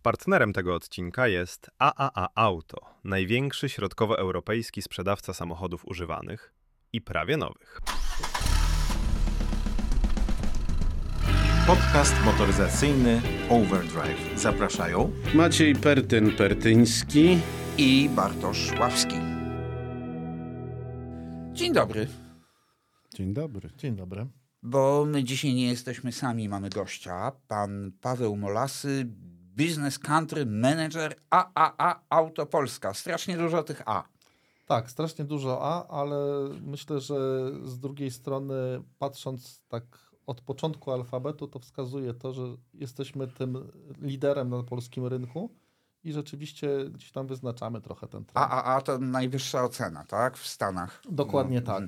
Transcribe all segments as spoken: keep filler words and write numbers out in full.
Partnerem tego odcinka jest A A A Auto, największy środkowoeuropejski sprzedawca samochodów używanych i prawie nowych. Podcast motoryzacyjny Overdrive. Zapraszają Maciej Pertyn-Pertyński i Bartosz Ławski. Dzień dobry. Dzień dobry. Dzień dobry. Bo my dzisiaj nie jesteśmy sami, mamy gościa. Pan Paweł Molasy, Business Country Manager A A A Auto Polska. Strasznie dużo tych A. Tak, strasznie dużo A, ale myślę, że z drugiej strony patrząc tak od początku alfabetu, to wskazuje to, że jesteśmy tym liderem na polskim rynku i rzeczywiście gdzieś tam wyznaczamy trochę ten trend. A A A to najwyższa ocena, tak? W Stanach. Dokładnie tak.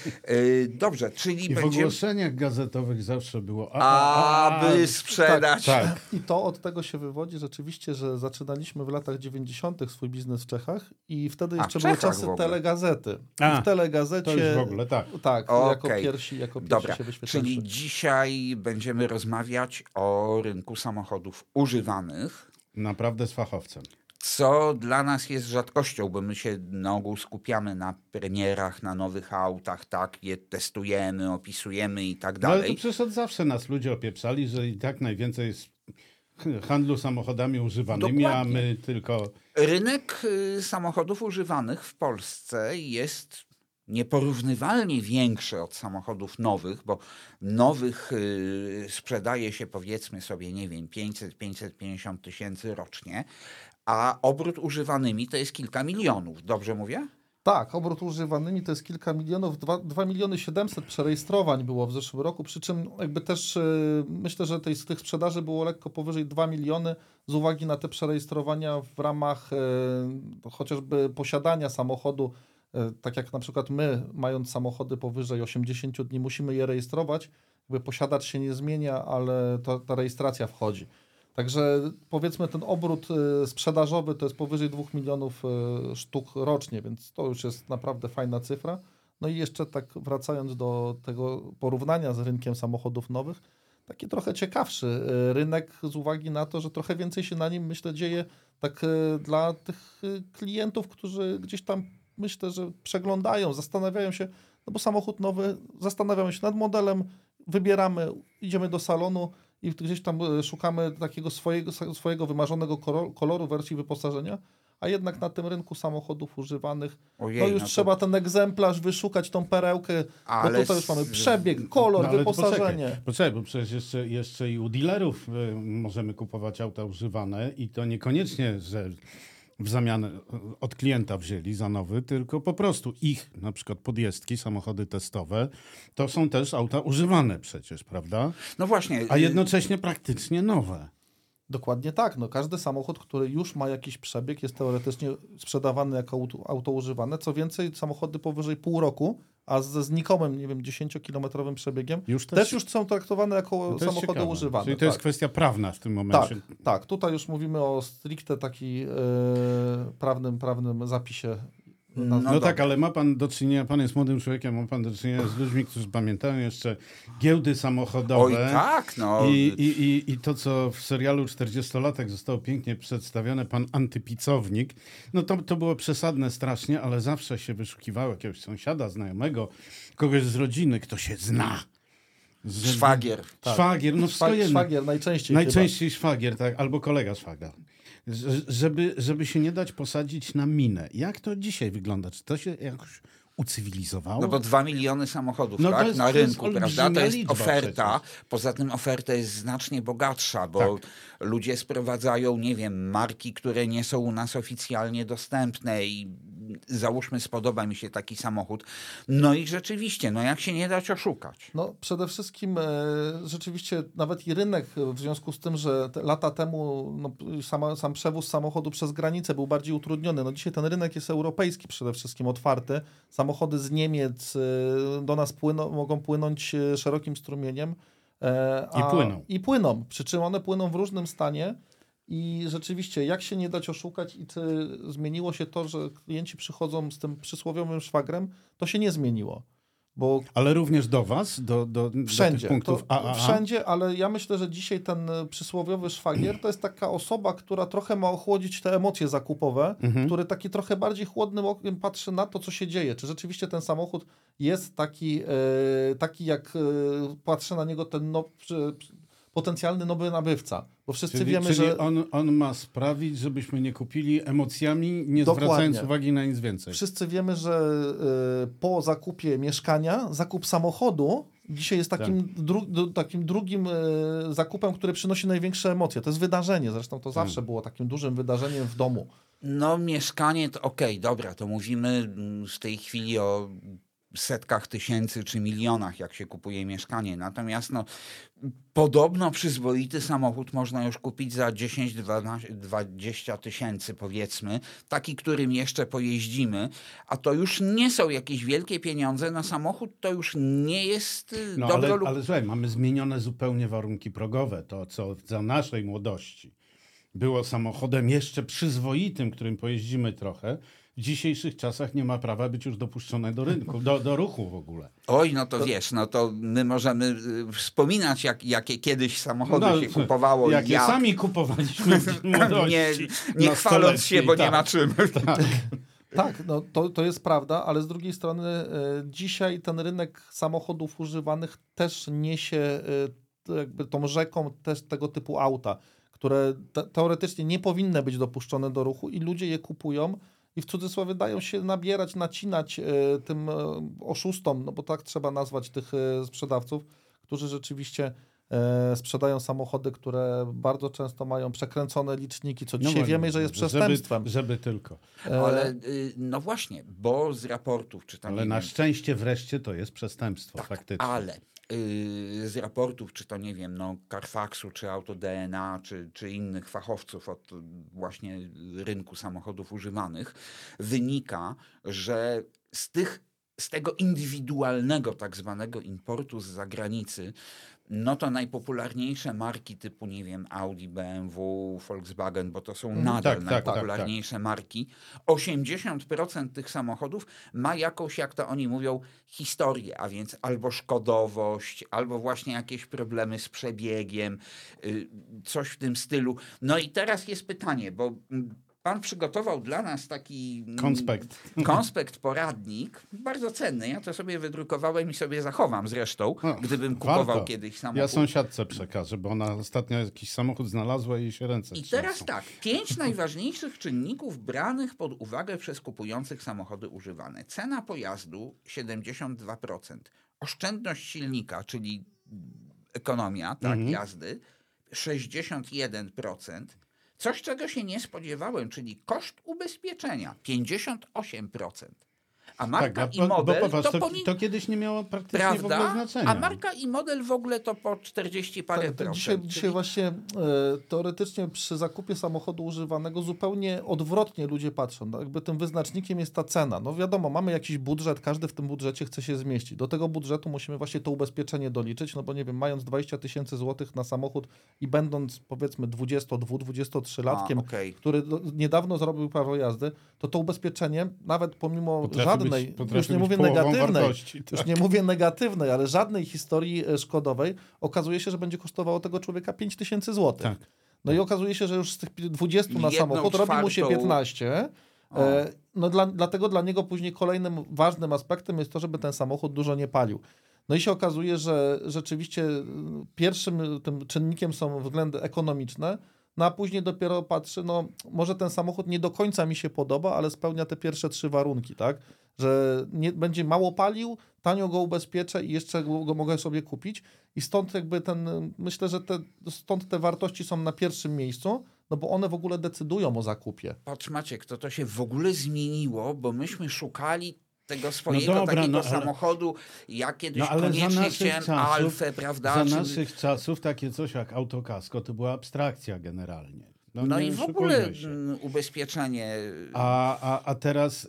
Yy, dobrze, czyli I będzie... w ogłoszeniach gazetowych zawsze było A A A. Aby sprzedać. Tak, tak. I to od tego się wywodzi rzeczywiście, że zaczynaliśmy w latach dziewięćdziesiątych swój biznes w Czechach i wtedy A, jeszcze w były Czechach czasy w ogóle. telegazety. A, I w telegazecie... To już w ogóle, tak. Tak, Okej. jako pierwsi, jako pierwsi Dobra, się wyświetlaliśmy. czyli dzisiaj będziemy rozmawiać o rynku samochodów używanych, Naprawdę z fachowcem. co dla nas jest rzadkością, bo my się na ogół skupiamy na premierach, na nowych autach, tak, je testujemy, opisujemy i tak No, ale to dalej. przecież od zawsze nas ludzie opieprzali, że i tak najwięcej jest handlu samochodami używanymi, Dokładnie. a my tylko... Rynek y, samochodów używanych w Polsce jest nieporównywalnie większy od samochodów nowych, bo nowych y, sprzedaje się powiedzmy sobie, nie wiem, pięćset do pięćset pięćdziesiąt tysięcy rocznie, a obrót używanymi to jest kilka milionów. Dobrze mówię? Tak, obrót używanymi to jest kilka milionów, dwa miliony siedemset przerejestrowań było w zeszłym roku, przy czym jakby też yy, myślę, że tej, tych sprzedaży było lekko powyżej dwa miliony z uwagi na te przerejestrowania w ramach yy, chociażby posiadania samochodu, yy, tak jak na przykład my, mając samochody powyżej osiemdziesiąt dni, musimy je rejestrować, jakby posiadacz się nie zmienia, ale to, ta rejestracja wchodzi. Także powiedzmy ten obrót y, sprzedażowy to jest powyżej dwóch milionów y, sztuk rocznie, więc to już jest naprawdę fajna cyfra. No i jeszcze tak wracając do tego porównania z rynkiem samochodów nowych, taki trochę ciekawszy y, rynek z uwagi na to, że trochę więcej się na nim myślę dzieje tak y, dla tych y, klientów, którzy gdzieś tam myślę, że przeglądają, zastanawiają się, no bo samochód nowy, zastanawiamy się nad modelem, wybieramy, idziemy do salonu, i gdzieś tam szukamy takiego swojego, swojego wymarzonego koloru wersji wyposażenia, a jednak na tym rynku samochodów używanych Ojej, no już no to- trzeba ten egzemplarz wyszukać, tą perełkę, Ale bo tutaj już mamy z- przebieg, kolor, No, ale wyposażenie. Poczekaj, poczekaj, bo przecież jeszcze, jeszcze i u dealerów y, możemy kupować auta używane i to niekoniecznie, że w zamian od klienta wzięli za nowy, tylko po prostu ich, na przykład podjezdki, samochody testowe, to są też auta używane przecież, prawda? No właśnie. A y, jednocześnie praktycznie nowe. Dokładnie tak. No, każdy samochód, który już ma jakiś przebieg, jest teoretycznie sprzedawany jako auto, auto używane. Co więcej, samochody powyżej pół roku, a ze znikomym, nie wiem, dziesięciokilometrowym przebiegiem, Już też, też- już są traktowane jako To jest samochody ciekawe. używane. Czyli to tak. jest kwestia prawna w tym Tak, momencie. tak. Tutaj już mówimy o stricte takim e, prawnym, prawnym zapisie. No No, dobra. tak, ale ma pan do czynienia, pan jest młodym człowiekiem, ma pan do czynienia z ludźmi, którzy pamiętają jeszcze giełdy samochodowe. Oj tak, no. I, i, i, I to, co w serialu czterdziestolatek zostało pięknie przedstawione, pan antypicownik, no to, to było przesadne strasznie, ale zawsze się wyszukiwało jakiegoś sąsiada, znajomego, kogoś z rodziny, kto się zna. Żeby- Szwagier. Tak. Szwagier, no wszystko Szwag, jedno. szwagier najczęściej Najczęściej szwagier, tak, albo kolega szwaga. Ż- Żeby, żeby się nie dać posadzić na minę. Jak to dzisiaj wygląda? Czy to się jakoś ucywilizowało? No bo dwa miliony samochodów, No to tak, jest- na to jest rynku, prawda? olbrzymia To jest liczba oferta. przecież. Poza tym oferta jest znacznie bogatsza, bo Tak. ludzie sprowadzają, nie wiem, marki, które nie są u nas oficjalnie dostępne i załóżmy, spodoba mi się taki samochód. No i rzeczywiście, no jak się nie dać oszukać. No przede wszystkim e, rzeczywiście nawet i rynek w związku z tym, że te lata temu no, sama, sam przewóz samochodu przez granicę był bardziej utrudniony. No dzisiaj ten rynek jest europejski przede wszystkim otwarty. Samochody z Niemiec e, do nas płyną, mogą płynąć e, szerokim strumieniem. E, I płyną. I płyną, przy czym one płyną w różnym stanie. I rzeczywiście, jak się nie dać oszukać i czy zmieniło się to, że klienci przychodzą z tym przysłowiowym szwagrem, to się nie zmieniło. Bo Ale również do was? Do, do, wszędzie. do tych punktów to, A A A? Wszędzie, ale ja myślę, że dzisiaj ten przysłowiowy szwagier to jest taka osoba, która trochę ma ochłodzić te emocje zakupowe, Mhm. który taki trochę bardziej chłodnym okiem patrzy na to, co się dzieje. Czy rzeczywiście ten samochód jest taki, e, taki jak e, patrzy na niego ten no, przy, potencjalny nowy nabywca. Bo wszyscy Czyli, wiemy, czyli że... on, on ma sprawić, żebyśmy nie kupili emocjami, nie Dokładnie. zwracając uwagi na nic więcej. Wszyscy wiemy, że y, po zakupie mieszkania, zakup samochodu dzisiaj jest takim, Tak. dru, d- takim drugim y, zakupem, który przynosi największe emocje. To jest wydarzenie, zresztą to zawsze było takim dużym wydarzeniem w domu. No mieszkanie to okej, dobra, to mówimy mm, w tej chwili o setkach tysięcy czy milionach, jak się kupuje mieszkanie. Natomiast no, podobno przyzwoity samochód można już kupić za dziesięć dwadzieścia tysięcy, powiedzmy. Taki, którym jeszcze pojeździmy. A to już nie są jakieś wielkie pieniądze na samochód. To już nie jest y, No dobro ale, lub... ale słuchaj, mamy zmienione zupełnie warunki progowe. To, co za naszej młodości było samochodem jeszcze przyzwoitym, którym pojeździmy trochę, w dzisiejszych czasach nie ma prawa być już dopuszczone do rynku, do, do ruchu w ogóle. Oj, no to, wiesz, no to my możemy y, wspominać, jak, jakie kiedyś samochody No, się kupowało. Jakie jak... sami kupowaliśmy w młodości. nie nie chwaląc się, bo tak, nie ma czym. Tak. Tak, no to, to jest prawda, ale z drugiej strony e, dzisiaj ten rynek samochodów używanych też niesie e, to jakby tą rzeką też tego typu auta, które te, teoretycznie nie powinny być dopuszczone do ruchu i ludzie je kupują i w cudzysłowie dają się nabierać, nacinać e, tym e, oszustom, no bo tak trzeba nazwać tych e, sprzedawców, którzy rzeczywiście e, sprzedają samochody, które bardzo często mają przekręcone liczniki, co dzisiaj No, wiemy, że jest żeby, przestępstwem. Żeby tylko. E, Ale y, no właśnie, bo z raportów, czy tam Ale nie na wiem, szczęście wreszcie to jest przestępstwo, tak, faktycznie. ale y, z raportów, czy to nie wiem, no Carfaxu, czy Auto D N A, czy, czy innych fachowców od y, właśnie rynku samochodów używanych, wynika, że z tych, z tego indywidualnego tak zwanego importu z zagranicy, no to najpopularniejsze marki typu, nie wiem, Audi, B M W, Volkswagen, bo to są nadal tak, tak, najpopularniejsze marki, osiemdziesiąt procent tych samochodów ma jakąś, jak to oni mówią, historię, a więc albo szkodowość, albo właśnie jakieś problemy z przebiegiem, y, coś w tym stylu. No i teraz jest pytanie, bo mm, pan przygotował dla nas taki mm, Konspekt. konspekt, poradnik, bardzo cenny. Ja to sobie wydrukowałem i sobie zachowam zresztą, O, gdybym kupował warto. kiedyś Ja samochód. sąsiadce przekażę, bo ona ostatnio jakiś samochód znalazła i jej się ręce I trzęsą. teraz tak, pięć najważniejszych czynników branych pod uwagę przez kupujących samochody używane. Cena pojazdu siedemdziesiąt dwa procent, oszczędność silnika, czyli ekonomia tak, Mhm. jazdy sześćdziesiąt jeden procent, coś czego się nie spodziewałem, czyli koszt ubezpieczenia pięćdziesiąt osiem procent. A marka tak, i bo, model bo popatrz, to, to, pomi- to kiedyś nie miało praktycznie w ogóle prawda? znaczenia. A marka i model w ogóle to po czterdzieści parę Tak, tak, procent. dzisiaj, czyli- dzisiaj właśnie e, teoretycznie przy zakupie samochodu używanego zupełnie odwrotnie ludzie patrzą. No, jakby tym wyznacznikiem jest ta cena. No wiadomo, mamy jakiś budżet, każdy w tym budżecie chce się zmieścić. Do tego budżetu musimy właśnie to ubezpieczenie doliczyć, no bo nie wiem, mając dwadzieścia tysięcy złotych na samochód i będąc powiedzmy dwudziestodwu dwudziestotrzylatkiem, A, okej. który do, niedawno zrobił prawo jazdy, to to ubezpieczenie nawet pomimo Potrafi żadnej, być, potrafi już nie być mówię połową negatywnej, wartości, tak. już nie mówię negatywnej, ale żadnej historii e, szkodowej, okazuje się, że będzie kosztowało tego człowieka pięć tysięcy złotych. Tak. No i okazuje się, że już z tych dwudziestu na Jedną samochód robi mu się czwartą- piętnaście. E, no dla, dlatego dla niego później kolejnym ważnym aspektem jest to, żeby ten samochód dużo nie palił. No i się okazuje, że rzeczywiście y, pierwszym tym czynnikiem są względy ekonomiczne, no a później dopiero patrzy, no może ten samochód nie do końca mi się podoba, ale spełnia te pierwsze trzy warunki, tak? Że nie, będzie mało palił, tanio go ubezpieczę i jeszcze go, go mogę sobie kupić. I stąd jakby ten, myślę, że te, stąd te wartości są na pierwszym miejscu, no bo one w ogóle decydują o zakupie. Patrz Maciek, to to się w ogóle zmieniło, bo myśmy szukali tego swojego dobra, takiego no ale- samochodu. Ja kiedyś No ale za koniecznie naszych chciałem czasów, Alfę, prawda? za czy- naszych czasów takie coś jak autokasko to była abstrakcja generalnie. No, No nie i w oszukujmy ogóle się. mm, ubezpieczenie. A, a, a teraz y,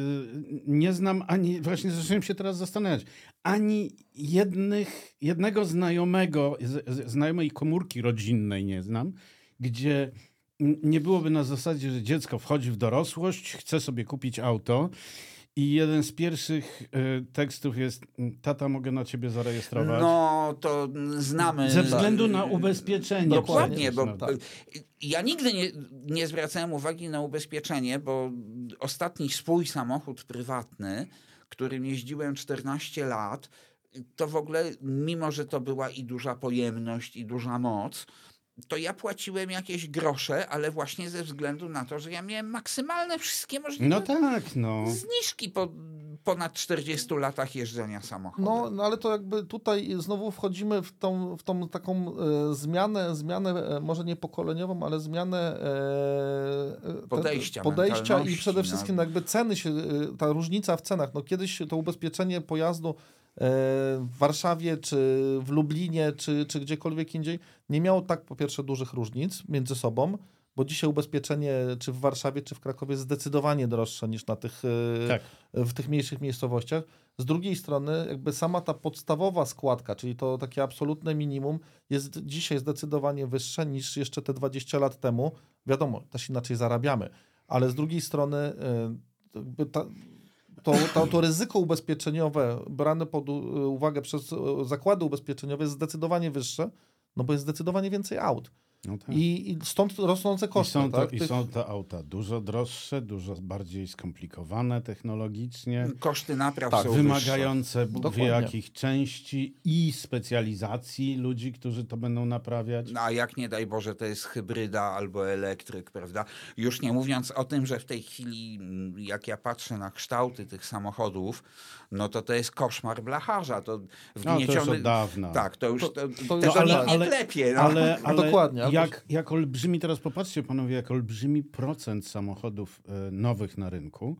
nie znam ani, właśnie zacząłem się teraz zastanawiać, ani jednych, jednego znajomego, z, z, znajomej komórki rodzinnej nie znam, gdzie n- nie byłoby na zasadzie, że dziecko wchodzi w dorosłość, chce sobie kupić auto I jeden z pierwszych y, tekstów jest: tata, mogę na ciebie zarejestrować? No, to znamy... Ze względu na ubezpieczenie. Dokładnie, bo no. ja nigdy nie, nie zwracałem uwagi na ubezpieczenie, bo ostatni swój samochód prywatny, którym jeździłem czternaście lat, to w ogóle, mimo że to była i duża pojemność, i duża moc, to ja płaciłem jakieś grosze, ale właśnie ze względu na to, że ja miałem maksymalne wszystkie możliwe No tak, no. zniżki po ponad czterdziestu latach jeżdżenia samochodem. No, no ale to jakby tutaj znowu wchodzimy w tą, w tą taką e, zmianę, zmianę e, może nie pokoleniową, ale zmianę e, te, Podejścia, podejścia i mentalności, przede wszystkim no. jakby ceny się, e, ta różnica w cenach. No kiedyś to ubezpieczenie pojazdu w Warszawie, czy w Lublinie, czy, czy gdziekolwiek indziej, nie miało tak po pierwsze dużych różnic między sobą, bo dzisiaj ubezpieczenie czy w Warszawie, czy w Krakowie jest zdecydowanie droższe niż na tych, Tak. w tych mniejszych miejscowościach. Z drugiej strony jakby sama ta podstawowa składka, czyli to takie absolutne minimum, jest dzisiaj zdecydowanie wyższe niż jeszcze te dwadzieścia lat temu. Wiadomo, też inaczej zarabiamy, ale z drugiej strony jakby ta To, to, to ryzyko ubezpieczeniowe brane pod uwagę przez zakłady ubezpieczeniowe jest zdecydowanie wyższe, no bo jest zdecydowanie więcej aut. No tak. I, I stąd rosnące koszty. I, są to, tak? I Tych... są te auta dużo droższe, dużo bardziej skomplikowane technologicznie. Koszty napraw Tak, są Wymagające Bóg wie Dokładnie. jakich części i specjalizacji ludzi, którzy to będą naprawiać. No, a jak nie daj Boże, to jest hybryda albo elektryk, prawda? Już nie mówiąc o tym, że w tej chwili, jak ja patrzę na kształty tych samochodów, no to to jest koszmar blacharza. To No, to już od dawna. Tak, to już To- to, to to, już- tego ale- nikt nie ale- klepie. No. Ale, ale Dokładnie, ale jak, jak olbrzymi, teraz popatrzcie panowie, jak olbrzymi procent samochodów e, nowych na rynku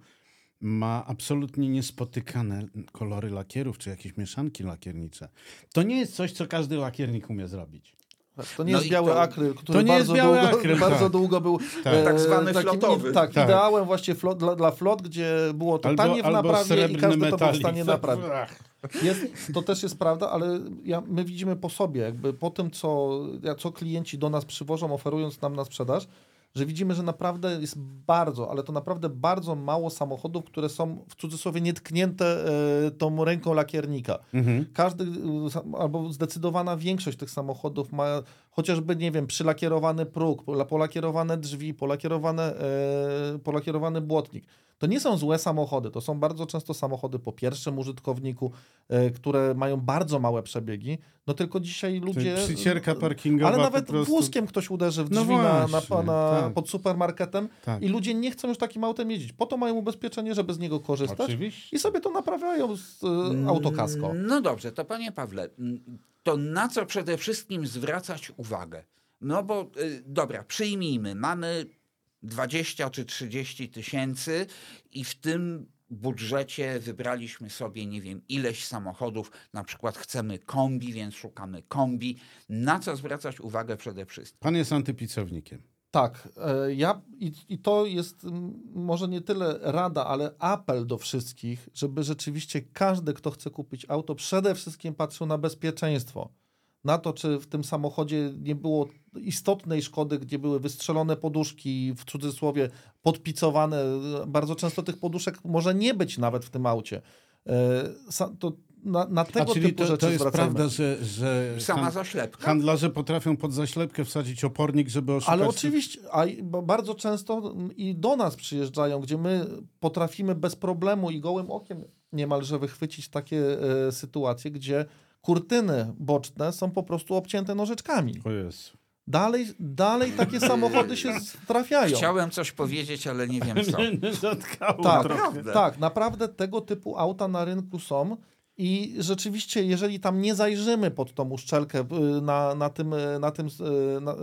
ma absolutnie niespotykane kolory lakierów, czy jakieś mieszanki lakiernicze. To nie jest coś, co każdy lakiernik umie zrobić. To nie No jest i biały to- akryl, który to nie jest bardzo, biały długo, akryl, bardzo tak. długo był Tak. Tak zwany takim, flotowy. Tak, Tak. ideałem właśnie flot, dla, dla flot, gdzie było to tanie w naprawie i srebrny każdy to był w metalik. stanie naprawić. Ach. Jest, to też jest prawda, ale ja, my widzimy po sobie, jakby po tym, co, ja- co klienci do nas przywożą, oferując nam na sprzedaż, że widzimy, że naprawdę jest bardzo, ale to naprawdę bardzo mało samochodów, które są w cudzysłowie nietknięte e, tą ręką lakiernika. Mhm. Każdy, e, sa- albo zdecydowana większość tych samochodów ma chociażby, nie wiem, przylakierowany próg, pola- polakierowane drzwi, polakierowane, e, polakierowany błotnik. To nie są złe samochody, to są bardzo często samochody po pierwszym użytkowniku, e, które mają bardzo małe przebiegi, no tylko dzisiaj ludzie... Przycierka parkingowa Ale nawet po prostu. wózkiem ktoś uderzy w No drzwi na, na, właśnie, na, tak. pod supermarketem Tak. i ludzie nie chcą już takim autem jeździć. Po to mają ubezpieczenie, żeby z niego korzystać Oczywiście. i sobie to naprawiają z e, autokasko. No dobrze, to panie Pawle, to na co przede wszystkim zwracać uwagę? No bo, y, dobra, przyjmijmy, mamy dwadzieścia czy trzydzieści tysięcy i w tym budżecie wybraliśmy sobie, nie wiem, ileś samochodów, na przykład chcemy kombi, więc szukamy kombi. Na co zwracać uwagę przede wszystkim? Pan jest antypicownikiem. Tak, e, ja i, i to jest m, może nie tyle rada, ale apel do wszystkich, żeby rzeczywiście każdy, kto chce kupić auto, przede wszystkim patrzył na bezpieczeństwo. Na to, czy w tym samochodzie nie było istotnej szkody, gdzie były wystrzelone poduszki, w cudzysłowie podpicowane. Bardzo często tych poduszek może nie być nawet w tym aucie. E, sa- to na, na A tego czyli typu to, rzeczy to jest zwracajmy. prawda, że, że Sama han- zaślepka? handlarze potrafią pod zaślepkę wsadzić opornik, żeby oszukać... Ale oczywiście, a i- bo bardzo często i do nas przyjeżdżają, gdzie my potrafimy bez problemu i gołym okiem niemalże wychwycić takie e, sytuacje, gdzie kurtyny boczne są po prostu obcięte nożyczkami. O Jezu. Dalej, dalej takie samochody się trafiają. Chciałem coś powiedzieć, ale nie wiem co. Zatkało Tak, trochę. Naprawdę. tak, naprawdę tego typu auta na rynku są i rzeczywiście, jeżeli tam nie zajrzymy pod tą uszczelkę y, na, na tym, y, na tym y, na,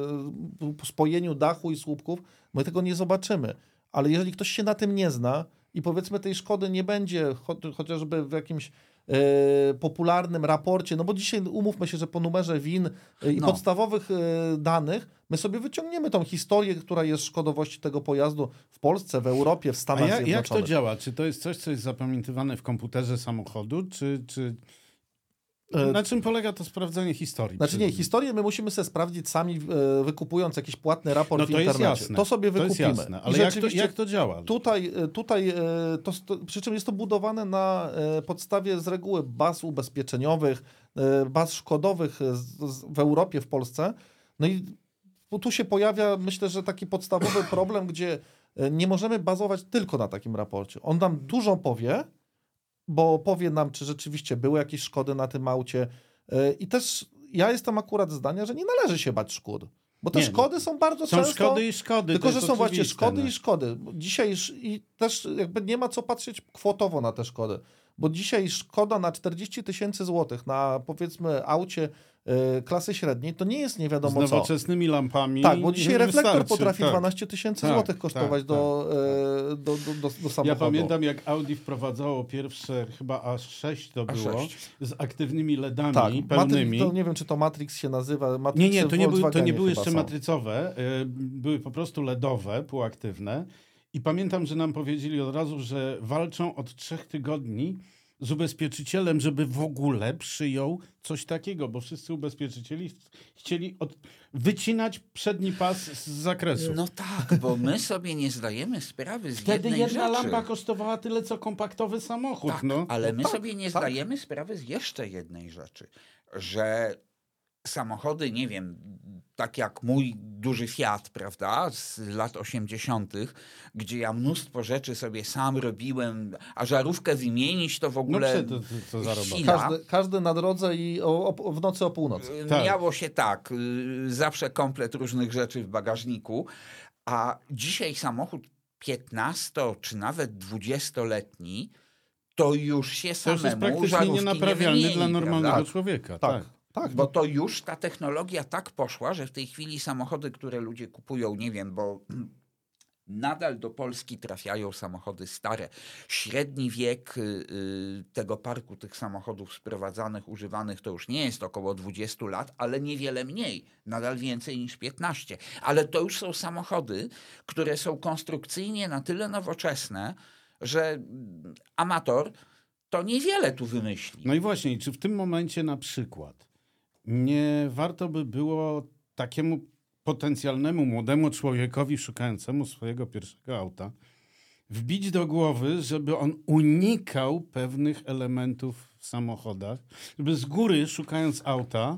y, spojeniu dachu i słupków, my tego nie zobaczymy. Ale jeżeli ktoś się na tym nie zna i powiedzmy tej szkody nie będzie cho chociażby w jakimś e, popularnym raporcie, no bo dzisiaj umówmy się, że po numerze W I N e, i No. podstawowych e, danych my sobie wyciągniemy tą historię, która jest szkodowości tego pojazdu w Polsce, w Europie, w A Stanach jak, jak to Zjednoczonych. działa? Czy to jest coś, co jest zapamiętywane w komputerze samochodu, czy... czy... Na czym polega to sprawdzenie historii? Znaczy nie, historię my musimy sobie sprawdzić sami, e, wykupując jakiś płatny raport no w to internecie. Jest jasne. To sobie wykupimy. To jest jasne. Ale I jak to, jak to działa? Tutaj, tutaj e, to, to, przy czym jest to budowane na e, podstawie z reguły baz ubezpieczeniowych, e, baz szkodowych z, z, w Europie, w Polsce. No i tu się pojawia, myślę, że taki podstawowy problem, gdzie nie możemy bazować tylko na takim raporcie. On nam dużo powie, bo powie nam, czy rzeczywiście były jakieś szkody na tym aucie. I też ja jestem akurat zdania, że nie należy się bać szkód. Bo te nie, szkody są bardzo są często... Są szkody i szkody. Tylko, że są właśnie oczywiste, szkody no. i szkody. Dzisiaj i też jakby nie ma co patrzeć kwotowo na te szkody. Bo dzisiaj szkoda na czterdzieści tysięcy złotych na, powiedzmy, aucie y, klasy średniej, to nie jest nie wiadomo co. Z nowoczesnymi lampami. Tak, bo dzisiaj reflektor wystarczy, potrafi tak. dwanaście tysięcy tak, złotych kosztować tak, do, tak, y, do, do, do, do samochodu. Ja pamiętam, jak Audi wprowadzało pierwsze, chyba A sześć to było, A sześć. z aktywnymi LEDami Tak, pełnymi. Matry, to nie wiem, czy to Matrix się nazywa. Matrix Nie, nie, to nie, były, to nie były jeszcze są. matrycowe, y, były po prostu LEDowe, półaktywne. I pamiętam, że nam powiedzieli od razu, że walczą od trzech tygodni z ubezpieczycielem, żeby w ogóle przyjął coś takiego, bo wszyscy ubezpieczycieli chcieli od... wycinać przedni pas z zakresu. No tak, bo my sobie nie zdajemy sprawy z Wtedy jednej jedna rzeczy. lampa kosztowała tyle, co kompaktowy samochód. Tak, no. ale my tak, sobie nie tak. zdajemy sprawy z jeszcze jednej rzeczy, że samochody, nie wiem, tak jak mój duży Fiat, prawda, z lat osiemdziesiątych, gdzie ja mnóstwo rzeczy sobie sam robiłem, a żarówkę wymienić to w No ogóle prze- to, to, to za robota. chwila. Każdy, każdy na drodze i o, o, w nocy o północy. Tak. Miało się tak, y, zawsze komplet różnych rzeczy w bagażniku, a dzisiaj samochód piętnasto czy nawet dwudziestoletni to już się To już samemu jest praktycznie żarówki nie nienaprawialny wymieni, dla normalnego prawda? człowieka. Tak, Tak. tak. Bo to już ta technologia tak poszła, że w tej chwili samochody, które ludzie kupują, nie wiem, bo nadal do Polski trafiają samochody stare. Średni wiek y, tego parku tych samochodów sprowadzanych, używanych to już nie jest około dwadzieścia lat, ale niewiele mniej, nadal więcej niż piętnaście. Ale to już są samochody, które są konstrukcyjnie na tyle nowoczesne, że amator to niewiele tu wymyśli. No i właśnie, i czy w tym momencie na przykład nie warto by było takiemu potencjalnemu młodemu człowiekowi szukającemu swojego pierwszego auta wbić do głowy, żeby on unikał pewnych elementów w samochodach, żeby z góry szukając auta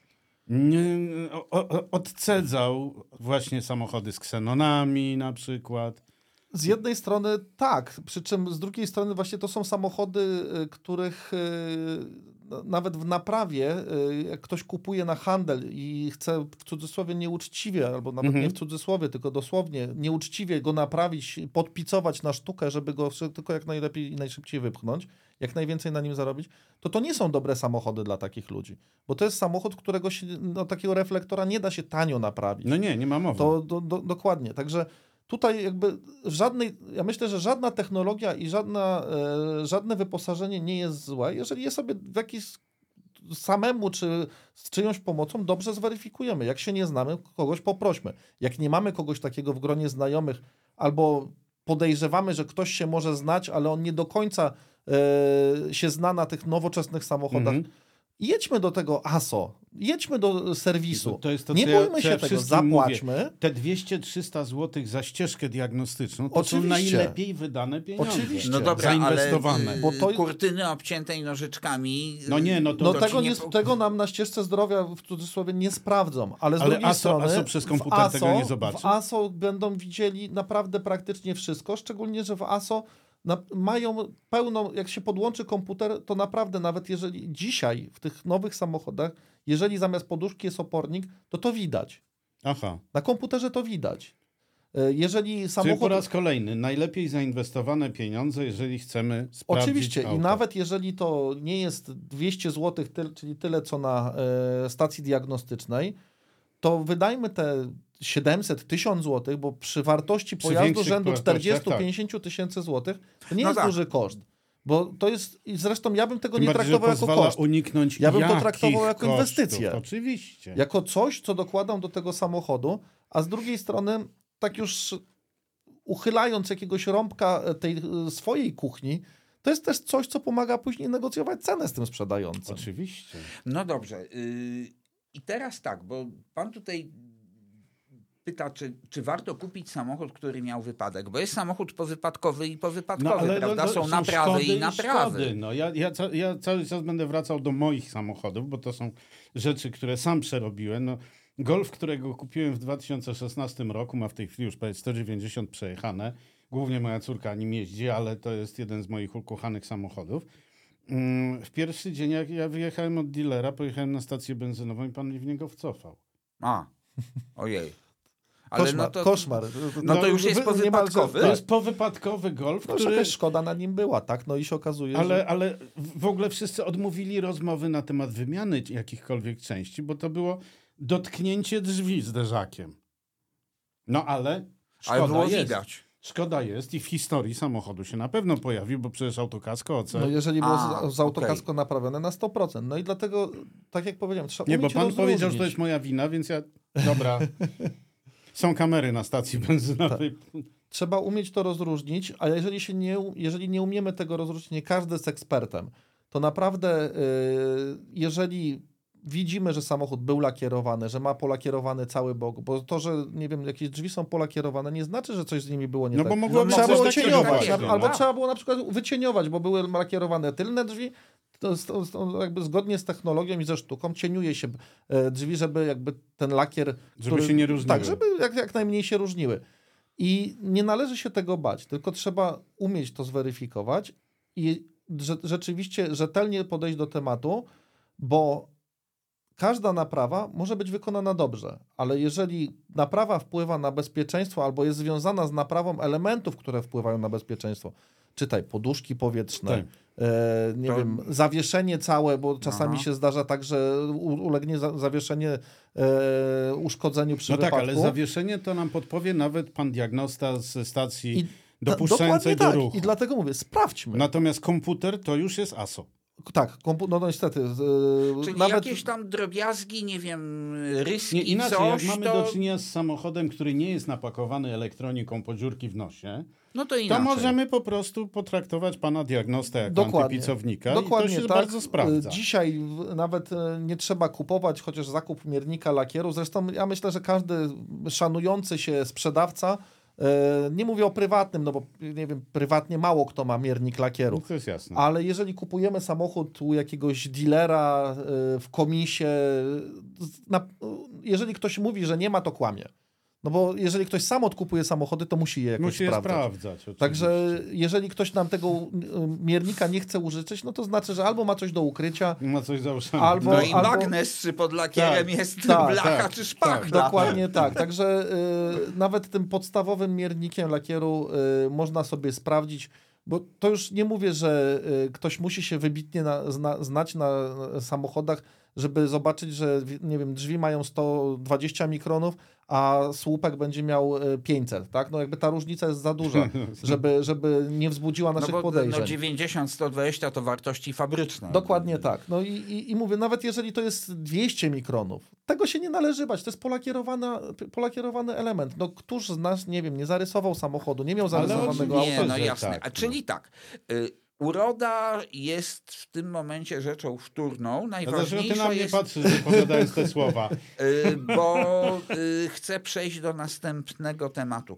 nie, o, o, odcedzał właśnie samochody z ksenonami na przykład. Z jednej strony tak, przy czym z drugiej strony właśnie to są samochody, y, których y, no, nawet w naprawie, y, jak ktoś kupuje na handel i chce w cudzysłowie nieuczciwie, albo nawet Mhm. nie w cudzysłowie, tylko dosłownie nieuczciwie go naprawić, podpicować na sztukę, żeby go tylko jak najlepiej i najszybciej wypchnąć, jak najwięcej na nim zarobić, to to nie są dobre samochody dla takich ludzi. Bo to jest samochód, którego się, no, takiego reflektora nie da się tanio naprawić. No nie, nie ma mowy. To do, do, dokładnie. Także tutaj jakby żadnej, ja myślę, że żadna technologia i żadna, e, żadne wyposażenie nie jest złe, jeżeli je sobie w jakiś samemu czy z czyjąś pomocą dobrze zweryfikujemy. Jak się nie znamy, kogoś poprośmy. Jak nie mamy kogoś takiego w gronie znajomych albo podejrzewamy, że ktoś się może znać, ale on nie do końca e, się zna na tych nowoczesnych samochodach, Mhm. jedźmy do tego A S O, jedźmy do serwisu. To- to jest to, nie co ja- bójmy co się ja tego, wszystkim zapłaćmy. Te dwieście trzysta złotych za ścieżkę diagnostyczną to Oczywiście. są najlepiej wydane pieniądze. Oczywiście. No dobra, zainwestowane. ale Bo y, to- kurtyny obciętej nożyczkami... No nie, no to- No to tego, ci nie, po- tego nam na ścieżce zdrowia w cudzysłowie nie sprawdzą, ale z Ale drugiej A S O strony A S O przez w komputer A S O tego nie zobaczy? W A S O będą widzieli naprawdę praktycznie wszystko, szczególnie, że w A S O na, mają pełną, jak się podłączy komputer, to naprawdę nawet jeżeli dzisiaj w tych nowych samochodach, jeżeli zamiast poduszki jest opornik, to to widać. Aha. Na komputerze to widać. E, Jeżeli Czyli samochód... po raz kolejny, najlepiej zainwestowane pieniądze, jeżeli chcemy sprawdzić Oczywiście auto. i nawet jeżeli to nie jest dwieście złotych, ty, czyli tyle co na e, stacji diagnostycznej, to wydajmy te siedemset, tysiąc złotych, bo przy wartości Przy pojazdu większych rzędu wartościach, czterdzieści tak. pięćdziesiąt tysięcy złotych, to nie No jest tak. duży koszt. Bo to jest, i zresztą ja bym tego Tym nie bardziej, że traktował jako pozwala koszt. uniknąć Ja bym to jakich traktował jako kosztów? inwestycję. Oczywiście. Jako coś, co dokładam do tego samochodu, a z drugiej strony tak już uchylając jakiegoś rąbka tej e, swojej kuchni, To jest też coś, co pomaga później negocjować cenę z tym sprzedającym. Oczywiście. No dobrze. Yy, I teraz tak, bo pan tutaj pyta, czy, czy warto kupić samochód, który miał wypadek, bo jest samochód powypadkowy i powypadkowy, prawda? no, są naprawy szkody i naprawy. Szkody. No, ja, ja, ca- ja cały czas będę wracał do moich samochodów, bo to są rzeczy, które sam przerobiłem. No, Golf, którego kupiłem w dwa tysiące szesnastym roku, ma w tej chwili już prawie sto dziewięćdziesiąt przejechane. Głównie moja córka nim jeździ, ale to jest jeden z moich ukochanych samochodów. Mm, W pierwszy dzień, jak ja wyjechałem od dealera, pojechałem na stację benzynową i pan mnie w niego wcofał. A, ojej. Ale Koszmar, no to, koszmar. No to już jest wy- powypadkowy. To jest powypadkowy Golf, No, który... jakaś szkoda na nim była, tak? No i się okazuje, Ale, że... ale w ogóle wszyscy odmówili rozmowy na temat wymiany jakichkolwiek części, bo to było dotknięcie drzwi zderzakiem. No ale szkoda Ale było jest. widać. Szkoda jest i w historii samochodu się na pewno pojawił, bo przecież autokasko, O C... No jeżeli było A, z, z autokasko okej. naprawione na sto procent. No i dlatego, tak jak powiedziałem, trzeba Nie, bo umieć pan powiedział, że to rozróżnić. jest moja wina, więc ja... Dobra. Są kamery na stacji benzynowej. Trzeba umieć to rozróżnić, a jeżeli, się nie, jeżeli nie umiemy tego rozróżnić, nie każdy jest ekspertem, to naprawdę yy, jeżeli widzimy, że samochód był lakierowany, że ma polakierowany cały bok, bo to, że nie wiem, jakieś drzwi są polakierowane, nie znaczy, że coś z nimi było nie No tak. bo mogło być trzeba coś było takiego cieniować, właśnie, albo no. trzeba było na przykład wycieniować, bo były lakierowane tylne drzwi, to, to, to jakby zgodnie z technologią i ze sztuką cieniuje się e, drzwi, żeby jakby ten lakier... Żeby się nie różniły. Tak, żeby jak, jak najmniej się różniły. I nie należy się tego bać, tylko trzeba umieć to zweryfikować i rze- rzeczywiście rzetelnie podejść do tematu, bo każda naprawa może być wykonana dobrze, ale jeżeli naprawa wpływa na bezpieczeństwo albo jest związana z naprawą elementów, które wpływają na bezpieczeństwo, czytaj poduszki powietrzne, Tak. e, nie To- wiem, zawieszenie całe, bo czasami Aha. się zdarza tak, że u, ulegnie za, zawieszenie e, uszkodzeniu przy No tak, wypadku. ale zawieszenie to nam podpowie nawet pan diagnosta ze stacji I- dopuszczającej do Dokładnie tak. ruchu. I dlatego mówię, sprawdźmy. Natomiast komputer to już jest A S O. Tak, kompu- no, no niestety. Yy, Czyli nawet jakieś tam drobiazgi, nie wiem, ryski, Nie, inaczej, coś, jak mamy to... do czynienia z samochodem, który nie jest napakowany elektroniką po dziurki w nosie, No to to inaczej. możemy po prostu potraktować pana diagnostę jako Dokładnie. antypicownika Dokładnie i to się tak. bardzo sprawdza. Dzisiaj w- nawet e, nie trzeba kupować chociaż zakup miernika lakieru. Zresztą ja myślę, że każdy szanujący się sprzedawca, e, nie mówię o prywatnym, no bo nie wiem, prywatnie mało kto ma miernik lakieru. No to jest jasne. Ale jeżeli kupujemy samochód u jakiegoś dealera y, w komisie, z- na, jeżeli ktoś mówi, że nie ma, to kłamie. No bo jeżeli ktoś sam odkupuje samochody, to musi je jakoś Musi je sprawdzać. sprawdzać. Oczywiście. Także jeżeli ktoś nam tego y, miernika nie chce użyczyć, no to znaczy, że albo ma coś do ukrycia, Ma coś za uszami. Albo- No i albo- magnes, czy pod lakierem Tak, jest tak, blacha, tak, czy szpachla. tak, dokładnie tak. Także y, nawet tym podstawowym miernikiem lakieru y, można sobie sprawdzić, bo to już nie mówię, że y, ktoś musi się wybitnie na, zna, znać na samochodach, żeby zobaczyć, że nie wiem, drzwi mają sto dwadzieścia mikronów, a słupek będzie miał y, pięćset, tak? No jakby ta różnica jest za duża, żeby, żeby nie wzbudziła No naszych bo podejrzeń. no dziewięćdziesiąt sto dwadzieścia to wartości fabryczne. Dokładnie tak. No i, i, i mówię, nawet jeżeli to jest dwieście mikronów, tego się nie należy bać. To jest polakierowana, polakierowany element. No któż z nas, nie wiem, nie zarysował samochodu, nie miał Ale zarysowanego oczywiście, auta. Nie, no że jasne. tak, A no. czyli tak, y, uroda jest w tym momencie rzeczą wtórną. A dlaczego ty Najważniejsza na mnie jest, patrzysz, wypowiadając te słowa? y, bo y, chcę przejść do następnego tematu.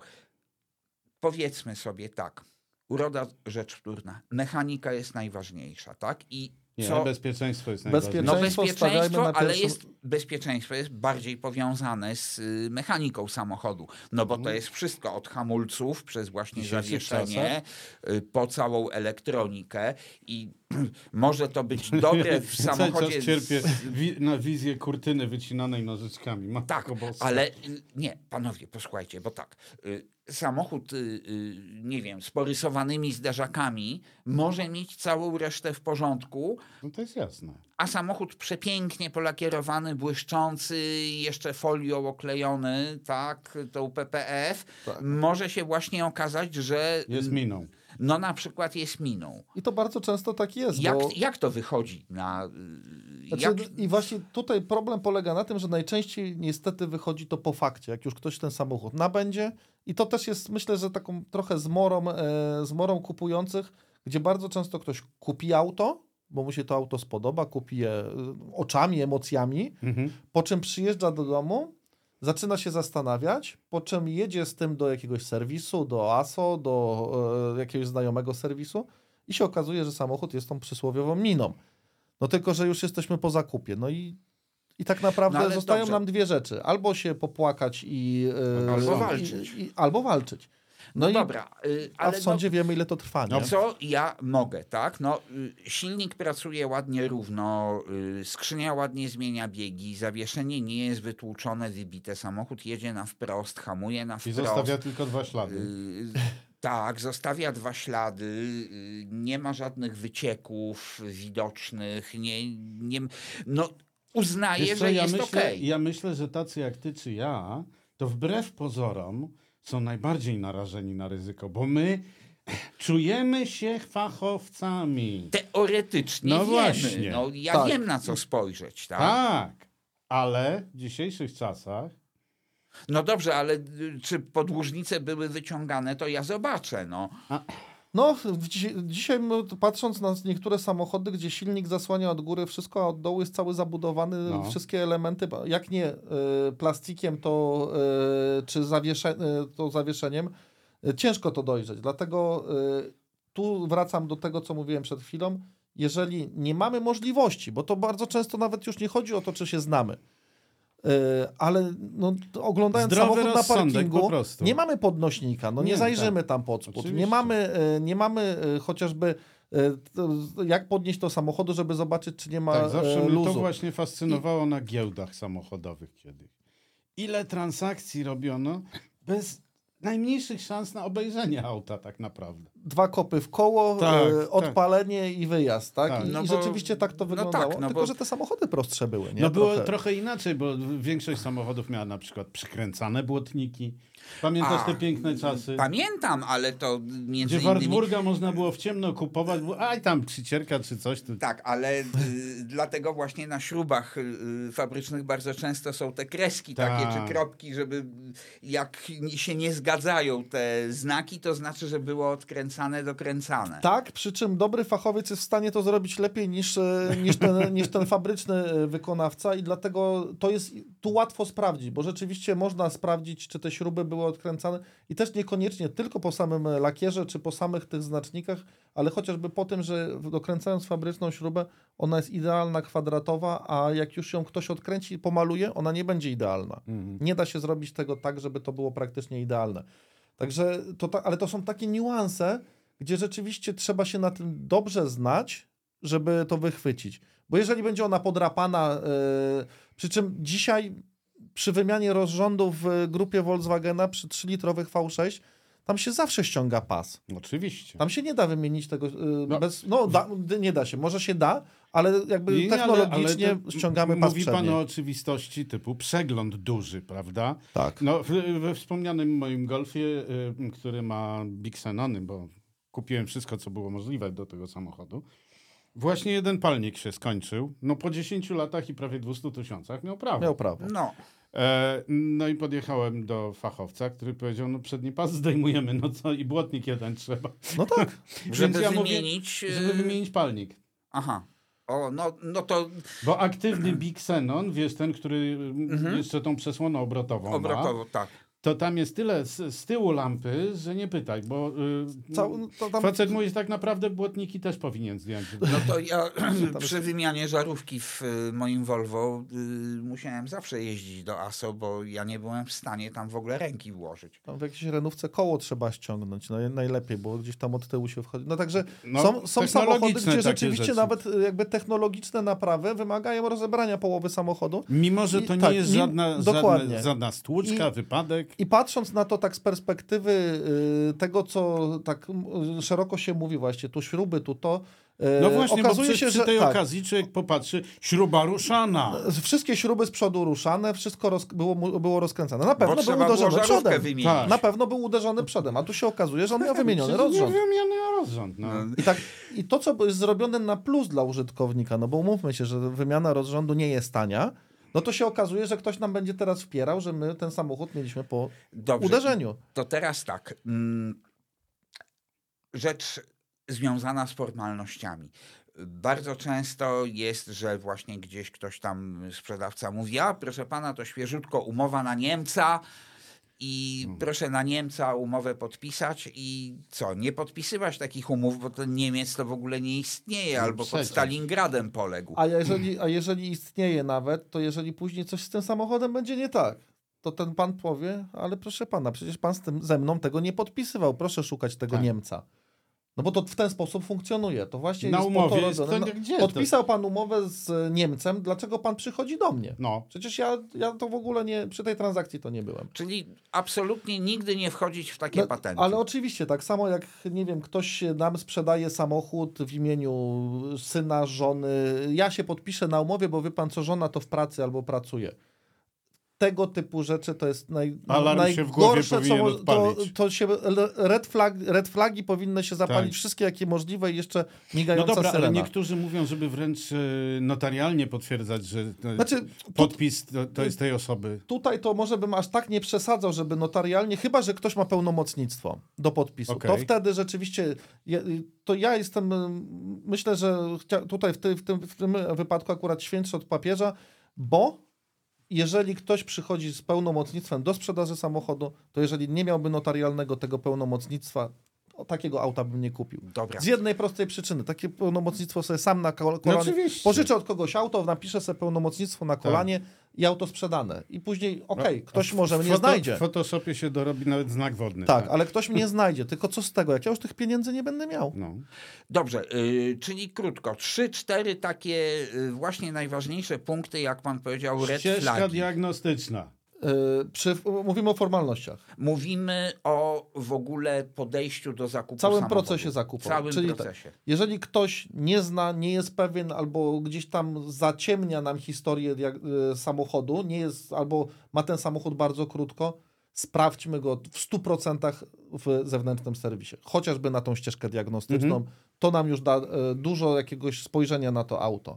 Powiedzmy sobie tak, uroda rzecz wtórna, mechanika jest najważniejsza, tak? I Nie, co... bezpieczeństwo jest Bezpiecze- najważniejsze. No Bezpieczeństwo stawiajmy bezpieczeństwo, na ale pierwszym- jest, bezpieczeństwo jest bardziej powiązane z y, mechaniką samochodu, no bo to jest wszystko od hamulców przez właśnie Dzisiejszych zawieszenie y, po całą elektronikę i może to być dobre w Cały samochodzie... czas cierpię z- wi- na wizję kurtyny wycinanej nożyczkami. Matko Tak, boska. ale y, nie, panowie, posłuchajcie, bo tak, y, samochód, y, y, nie wiem, z porysowanymi zderzakami może mieć całą resztę w porządku, No to jest jasne. a samochód przepięknie polakierowany, błyszczący, jeszcze folią oklejony, tak, tą P P F, Tak. może się właśnie okazać, że Jest miną. no na przykład jest miną. I to bardzo często tak jest. Jak, bo... jak to wychodzi na... y, Znaczy, jak... I właśnie tutaj problem polega na tym, że najczęściej niestety wychodzi to po fakcie, jak już ktoś ten samochód nabędzie. I to też jest, myślę, że taką trochę zmorą, e, zmorą kupujących, gdzie bardzo często ktoś kupi auto, bo mu się to auto spodoba, kupi je y, oczami, emocjami, Mhm. po czym przyjeżdża do domu, zaczyna się zastanawiać, po czym jedzie z tym do jakiegoś serwisu, do A S O, do e, jakiegoś znajomego serwisu i się okazuje, że samochód jest tą przysłowiową miną. No tylko, że już jesteśmy po zakupie. No i, i tak naprawdę No ale zostają dobrze. nam dwie rzeczy. Albo się popłakać i... e, Albo i- walczyć. I, albo walczyć. No, i, dobra, y, A ale w sądzie wiemy, ile to trwa. Nie? No, co ja mogę, tak? No, y, silnik pracuje ładnie równo, y, skrzynia ładnie zmienia biegi, zawieszenie nie jest wytłuczone, wybite, samochód jedzie na wprost, hamuje na I wprost. zostawia tylko dwa ślady. Y, tak, zostawia dwa ślady, y, nie ma żadnych wycieków widocznych, nie, nie no uznaję, Wiesz co, że ja jest myślę, okej. ja myślę, że tacy jak ty czy ja, to wbrew pozorom są najbardziej narażeni na ryzyko, bo my czujemy się fachowcami. Teoretycznie No wiemy, właśnie. no, ja Tak. wiem na co spojrzeć, tak? Tak, ale w dzisiejszych czasach No dobrze, ale y, czy podłużnice były wyciągane, to ja zobaczę, no. No, w dzisiaj, dzisiaj my, patrząc na niektóre samochody, gdzie silnik zasłania od góry wszystko, a od dołu jest cały zabudowany, No. wszystkie elementy, jak nie y, plastikiem, to, y, czy zawiesze, y, to zawieszeniem, y, ciężko to dojrzeć. Dlatego y, tu wracam do tego, co mówiłem przed chwilą. Jeżeli nie mamy możliwości, bo to bardzo często nawet już nie chodzi o to, czy się znamy, y, ale no, to oglądając Zdrowy samochód na rozsądek parkingu, po prostu. nie mamy podnośnika, no nie, Nie, zajrzymy tam pod spód, nie Oczywiście. mamy, e, nie mamy e, chociażby e, to, jak podnieść do samochodu, żeby zobaczyć, czy nie ma tak, zawsze e, mnie to luzu. właśnie fascynowało na giełdach samochodowych kiedyś. Ile transakcji robiono bez najmniejszych szans na obejrzenie auta tak naprawdę. Dwa kopy w koło, Tak, e, tak. odpalenie i wyjazd, tak? Tak. I, No i bo- rzeczywiście tak to no wyglądało, tak, no tylko bo- że te samochody prostsze były, nie? No było Trochę. trochę inaczej, bo większość samochodów miała na przykład przykręcane błotniki. Pamiętasz A, te piękne czasy? Pamiętam, ale to między Gdzie innymi... Wartburga można było w ciemno kupować, bo aj tam przycierka czy coś. To... Tak, ale y, dlatego właśnie na śrubach y, fabrycznych bardzo często są te kreski takie, Tak. czy kropki, żeby jak się nie zgadzają te znaki, to znaczy, że było odkręcane, dokręcane. Tak, przy czym dobry fachowiec jest w stanie to zrobić lepiej niż, e, niż, ten, niż ten fabryczny e, wykonawca i dlatego to jest tu łatwo sprawdzić, bo rzeczywiście można sprawdzić, czy te śruby były odkręcane i też niekoniecznie tylko po samym lakierze, czy po samych tych znacznikach, ale chociażby po tym, że dokręcając fabryczną śrubę, ona jest idealna, kwadratowa, a jak już ją ktoś odkręci i pomaluje, ona nie będzie idealna. Mhm. Nie da się zrobić tego tak, żeby to było praktycznie idealne. Także to, ta, ale to są takie niuanse, gdzie rzeczywiście trzeba się na tym dobrze znać, żeby to wychwycić. Bo jeżeli będzie ona podrapana, yy, przy czym dzisiaj przy wymianie rozrządów w grupie Volkswagena przy trzylitrowych V sześć, tam się zawsze ściąga pas. Oczywiście. Tam się nie da wymienić tego yy, No. bez... No, da, nie da się. Może się da, ale jakby Nie, ale- technologicznie ale to ściągamy pas Mówi pan przedni. o oczywistości typu przegląd duży, prawda? Tak. No, w, we wspomnianym moim Golfie, y, który ma Big Xenony, bo kupiłem wszystko, co było możliwe do tego samochodu, właśnie jeden palnik się skończył. No po dziesięciu latach i prawie dwustu tysiącach miał prawo. Miał prawo. No, E, no i podjechałem do fachowca, który powiedział, no przedni pas zdejmujemy, no co, i błotnik jeden trzeba. No tak. żeby Więc ja mówię, wymienić... y, żeby wymienić palnik. Aha. O, no, no to Bo aktywny Big Xenon, wiesz, ten, który Mhm. jeszcze tą przesłonę obrotową ma, obrotowo, tak. to tam jest tyle z, z tyłu lampy, że nie pytaj, bo y, Cał, to tam... facet mówi, że tak naprawdę błotniki też powinien zdjąć. No to ja przy wymianie żarówki w y, moim Volvo y, musiałem zawsze jeździć do A S O, bo ja nie byłem w stanie tam w ogóle ręki włożyć. Tam w jakiejś renówce koło trzeba ściągnąć, no, najlepiej, bo gdzieś tam od tyłu się wchodzi. No także No, są, są samochody, technologiczne gdzie takie rzeczywiście rzeczy. nawet y, jakby technologiczne naprawy wymagają rozebrania połowy samochodu. Mimo, że I- to nie tak, jest nim- żadna, dokładnie. żadna, żadna stłuczka, I- wypadek. I patrząc na to tak z perspektywy y, tego, co tak y, szeroko się mówi właśnie, tu śruby, tu to, y, No właśnie, okazuje bo się, przy, że przy tej tak, okazji człowiek popatrzy, śruba ruszana. wszystkie śruby z przodu ruszane, wszystko roz, było, mu- było rozkręcane. Na Bo pewno był trzeba było uderzony żarówkę przodem. wymienić. Tak. Na pewno był uderzony przodem, a tu się okazuje, że on miał wymieniony rozrząd. Wymieniony rozrząd, no. I, tak, I to, co jest zrobione na plus dla użytkownika, no bo umówmy się, że wymiana rozrządu nie jest tania, no to się okazuje, że ktoś nam będzie teraz wpierał, że my ten samochód mieliśmy po Dobrze. uderzeniu. To teraz tak. mm, Rzecz związana z formalnościami. Bardzo często jest, że właśnie gdzieś ktoś tam, sprzedawca mówi, a proszę pana, to świeżutko umowa na Niemca i proszę na Niemca umowę podpisać i co, nie podpisywać takich umów, bo to Niemiec to w ogóle nie istnieje, No albo pod przecież. Stalingradem poległ. A jeżeli, a jeżeli istnieje nawet, to jeżeli później coś z tym samochodem będzie nie tak, to ten pan powie, ale proszę pana, przecież pan z tym, ze mną tego nie podpisywał, proszę szukać tego Tak. Niemca. No bo to w ten sposób funkcjonuje. To właśnie Na jest umowie po to jest robione. to No, gdzie? podpisał pan umowę z Niemcem, dlaczego pan przychodzi do mnie? No. Przecież ja, ja to w ogóle nie, przy tej transakcji to nie byłem. Czyli absolutnie nigdy nie wchodzić w takie No, patenty. ale oczywiście, tak samo jak, nie wiem, ktoś nam sprzedaje samochód w imieniu syna, żony. Ja się podpiszę na umowie, bo wie pan co, żona to w pracy albo pracuje. Tego typu rzeczy to jest naj, Alarm się w głowie najgorsze, co powinien mo- to, odpalić. to się red, flag, red flagi powinny się zapalić Tak. wszystkie, jakie możliwe i jeszcze No migająca dobra, syrena. ale niektórzy mówią, żeby wręcz e, notarialnie potwierdzać, że e, Znaczy, podpis to, to jest tej osoby. Tutaj to może bym aż tak nie przesadzał, żeby notarialnie, chyba że ktoś ma pełnomocnictwo do podpisu. Okej. To wtedy rzeczywiście, je- to ja jestem, ym, myślę, że chcia- tutaj w, ty, w, tym, w tym wypadku akurat świętszy od papieża, bo jeżeli ktoś przychodzi z pełnomocnictwem do sprzedaży samochodu, to jeżeli nie miałby notarialnego tego pełnomocnictwa, to takiego auta bym nie kupił. Dobra. Z jednej prostej przyczyny. Takie pełnomocnictwo sobie sam na kol- kolanie. oczywiście. Pożyczę od kogoś auto, napiszę sobie pełnomocnictwo na kolanie i auto sprzedane. I później, okej, No, ktoś a w- może w mnie foto- znajdzie. W Photoshopie się dorobi nawet znak wodny. Tak, ale ktoś mnie znajdzie. Tylko co z tego, jak ja już tych pieniędzy nie będę miał? No. Dobrze, y, czyli krótko, trzy, cztery takie y, właśnie najważniejsze punkty, jak pan powiedział, red Ścieżka flagi. diagnostyczna. Yy, przy, mówimy o formalnościach. Mówimy o w ogóle podejściu do zakupu W całym samochodu. procesie zakupu. W całym Czyli tak, procesie. jeżeli ktoś nie zna, nie jest pewien albo gdzieś tam zaciemnia nam historię diag- y, samochodu, nie jest, albo ma ten samochód bardzo krótko, sprawdźmy go w stu procentach w zewnętrznym serwisie. Chociażby na tą ścieżkę diagnostyczną. Mhm. To nam już da y, dużo jakiegoś spojrzenia na to auto.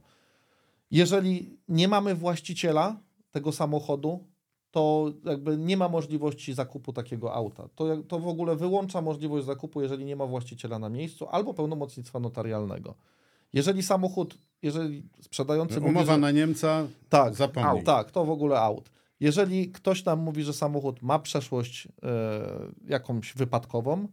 Jeżeli nie mamy właściciela tego samochodu, to jakby nie ma możliwości zakupu takiego auta. To, jak- to w ogóle wyłącza możliwość zakupu, jeżeli nie ma właściciela na miejscu albo pełnomocnictwa notarialnego. Jeżeli samochód, jeżeli sprzedający mówi, Umowa że, na Niemca, tak, zapomnij. tak, to w ogóle aut. Jeżeli ktoś nam mówi, że samochód ma przeszłość e, jakąś wypadkową,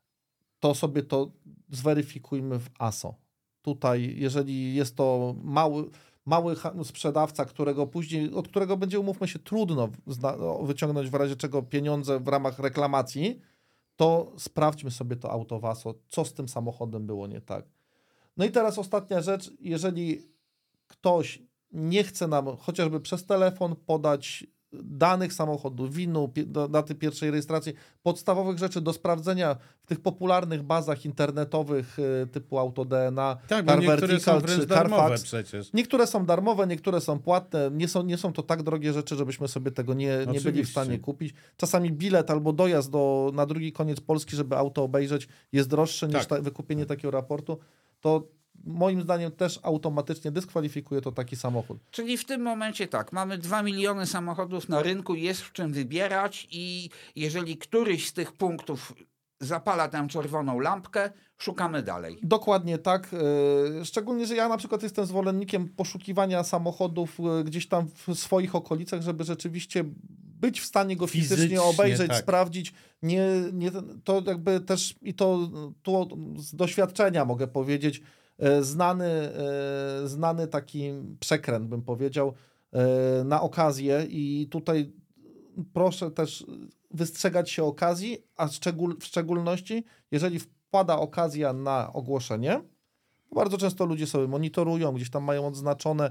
to sobie to zweryfikujmy w A S O. Tutaj, jeżeli jest to mały, mały ha- sprzedawca, którego później, od którego będzie, umówmy się, trudno zna- wyciągnąć w razie czego pieniądze w ramach reklamacji, to sprawdźmy sobie to auto w A S O, co z tym samochodem było nie tak. No i teraz ostatnia rzecz, jeżeli ktoś nie chce nam chociażby przez telefon podać danych samochodu, winu, pi- do- daty pierwszej rejestracji, podstawowych rzeczy do sprawdzenia w tych popularnych bazach internetowych y, typu Auto D N A, Tak, bo Car niektóre Vertical są wręcz czy darmowe Carfax. przecież. Niektóre są darmowe, niektóre są płatne. Nie są, nie są to tak drogie rzeczy, żebyśmy sobie tego nie, nie byli w Oczywiście. stanie kupić. Czasami bilet albo dojazd do, na drugi koniec Polski, żeby auto obejrzeć, jest droższy niż Tak. ta, wykupienie takiego raportu. To moim zdaniem też automatycznie dyskwalifikuje to taki samochód. Czyli w tym momencie tak, mamy dwa miliony samochodów na rynku, jest w czym wybierać i jeżeli któryś z tych punktów zapala tę czerwoną lampkę, szukamy dalej. Dokładnie tak. Yy, Szczególnie, że ja na przykład jestem zwolennikiem poszukiwania samochodów yy, gdzieś tam w swoich okolicach, żeby rzeczywiście być w stanie go fizycznie, Fizycznie, obejrzeć, tak. sprawdzić. Nie, nie, to jakby też i to, to z doświadczenia mogę powiedzieć, yy, znany, yy, znany taki przekręt, bym powiedział, yy, na okazję i tutaj proszę też wystrzegać się okazji, a szczegól, w szczególności, jeżeli wpada okazja na ogłoszenie, bardzo często ludzie sobie monitorują, gdzieś tam mają odznaczone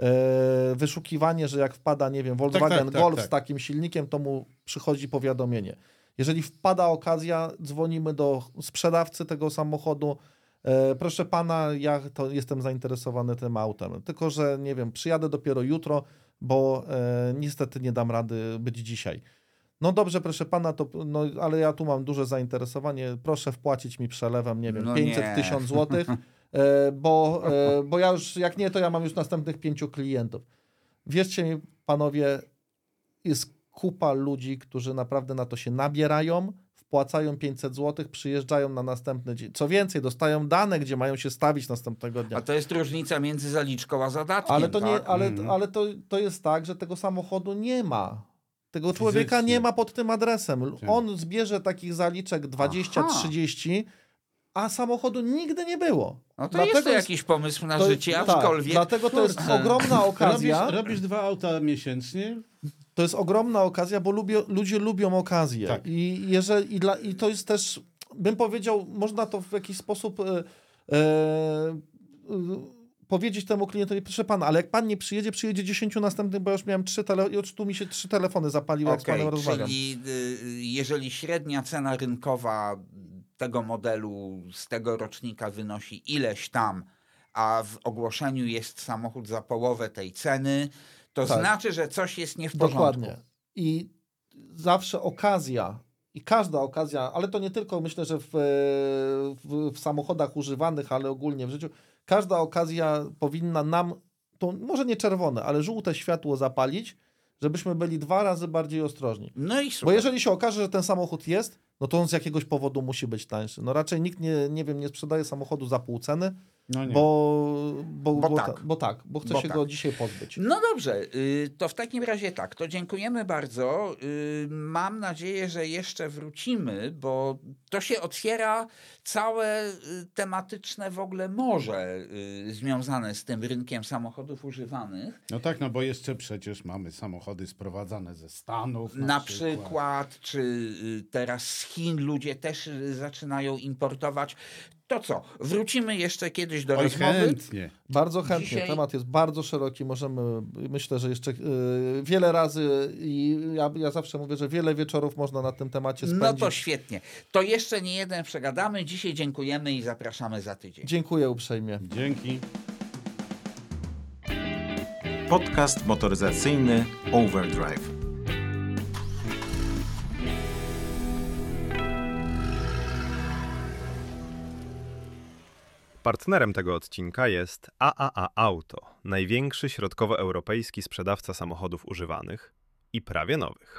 e, wyszukiwanie, że jak wpada, nie wiem, Volkswagen tak, tak, Golf tak. z takim silnikiem, to mu przychodzi powiadomienie. Jeżeli wpada okazja, dzwonimy do sprzedawcy tego samochodu, e, proszę pana, ja to jestem zainteresowany tym autem, tylko że, nie wiem, przyjadę dopiero jutro, bo e, niestety nie dam rady być dzisiaj. No dobrze, proszę pana, to, no, ale ja tu mam duże zainteresowanie, proszę wpłacić mi przelewem, nie wiem, No pięćset nie. tysięcy złotych, e, bo, e, bo ja już, jak nie, to ja mam już następnych pięciu klientów. Wierzcie mi, panowie, jest kupa ludzi, którzy naprawdę na to się nabierają, wpłacają pięćset złotych, przyjeżdżają na następny dzień. Co więcej, dostają dane, gdzie mają się stawić następnego dnia. A to jest różnica między zaliczką a zadatkiem. Ale, to, tak? nie, ale, Mhm. ale to, to jest tak, że tego samochodu nie ma. Tego człowieka Fizycznie. nie ma pod tym adresem. Tak. On zbierze takich zaliczek dwadzieścia trzydzieści, a samochodu nigdy nie było. No to Dlatego jest to jest- jakiś pomysł na to- życie, tak, aczkolwiek... dlatego to jest Kurde. ogromna okazja. Robisz, robisz dwa auta miesięcznie? To jest ogromna okazja, bo lubię, ludzie lubią okazję. Tak. I, jeżeli, i, dla, I to jest też, bym powiedział, można to w jakiś sposób e, e, e, powiedzieć temu klientowi, proszę pana, ale jak pan nie przyjedzie, przyjedzie dziesięciu następnych, bo ja już miałem trzy telefony, już tu mi się trzy telefony zapaliły, jak z Okej, panem rozmawiam. czyli y, jeżeli średnia cena rynkowa tego modelu z tego rocznika wynosi ileś tam, a w ogłoszeniu jest samochód za połowę tej ceny, to Tak. znaczy, że coś jest nie w porządku. Dokładnie. I zawsze okazja, i każda okazja, ale to nie tylko myślę, że w, w, w samochodach używanych, ale ogólnie w życiu, każda okazja powinna nam, to może nie czerwone, ale żółte światło zapalić, żebyśmy byli dwa razy bardziej ostrożni. No i super. Bo jeżeli się okaże, że ten samochód jest, no to on z jakiegoś powodu musi być tańszy. No raczej nikt nie, nie wiem, nie sprzedaje samochodu za pół ceny, No nie. bo, bo, Bo bo, tak. ta, bo tak, bo chce Bo się tak. go dzisiaj pozbyć. No dobrze, y, to w takim razie tak, to dziękujemy bardzo. Y, Mam nadzieję, że jeszcze wrócimy, bo to się otwiera całe y, tematyczne w ogóle morze y, związane z tym rynkiem samochodów używanych. No tak, no bo jeszcze przecież mamy samochody sprowadzane ze Stanów. Na, Na przykład, czy y, teraz z Chin ludzie też y, zaczynają importować. To co, wrócimy jeszcze kiedyś do Oj, rozmowy. chętnie. Bardzo chętnie. Dzisiaj- Temat jest bardzo szeroki. Możemy, myślę, że jeszcze y, wiele razy i ja, ja zawsze mówię, że wiele wieczorów można na tym temacie spędzić. No to świetnie. To jeszcze nie jeden przegadamy. Dzisiaj dziękujemy i zapraszamy za tydzień. Dziękuję uprzejmie. Dzięki. Podcast motoryzacyjny Overdrive. Partnerem tego odcinka jest A A A Auto, największy środkowoeuropejski sprzedawca samochodów używanych i prawie nowych.